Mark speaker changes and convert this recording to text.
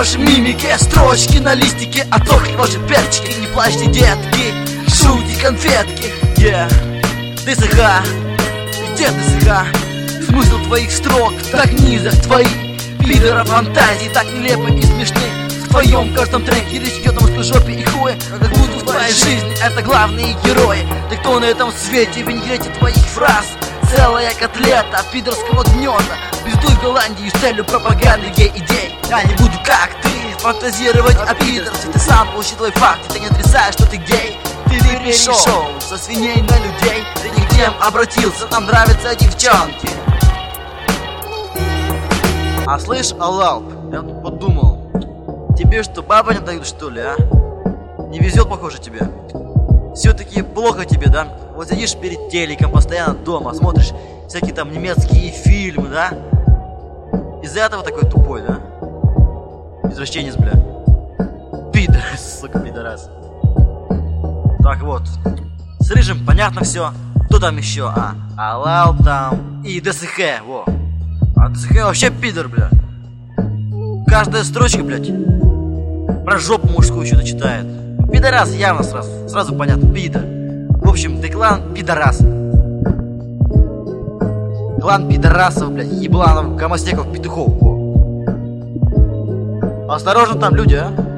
Speaker 1: ваши мимики, строчки на листике, отсохли ваши перчики. Не плачьте, детки, жуйте конфетки. ДСХ, где ДСХ? Смысл твоих строк так низок, твои пидора фантазии так нелепы и смешны. В твоем каждом треке речь идет о мужской жопе и хуе, как будто в твоей жизни это главные герои. Ты кто на этом свете, в винегрете твоих фраз? Целая котлета пидорского гнезда. Пиздуй в Голландию с целью пропаганды гей-идей. Я не буду, как ты, фантазировать о пидорстве. Ты сам учитывай факты, ты не отрицаешь, что ты гей. Ты перешел со свиней на людей. Ты не к тем обратился, нам нравятся девчонки. А слышь, Алалп, я тут подумал, тебе что, бабы не дают, что ли, а? Не везет, похоже, тебе. Все-таки плохо тебе, да? Вот сидишь перед телеком, постоянно дома, смотришь всякие там немецкие фильмы, да? Из-за этого такой тупой, да? Извращенец, бля. Пидорас, сука, пидорас. Так вот, с Рыжим понятно все. Кто там еще? Алалп там и ДСХ, во. А ДСХ вообще пидор, бля. Каждая строчка, блядь, про жопу мужскую что-то читает. Пидорас явно сразу понятно, пидор. В общем, ты клан пидорас. Клан пидорасов, блядь, ебланов, гомостеков, петухов. Во. Осторожно там, люди, а.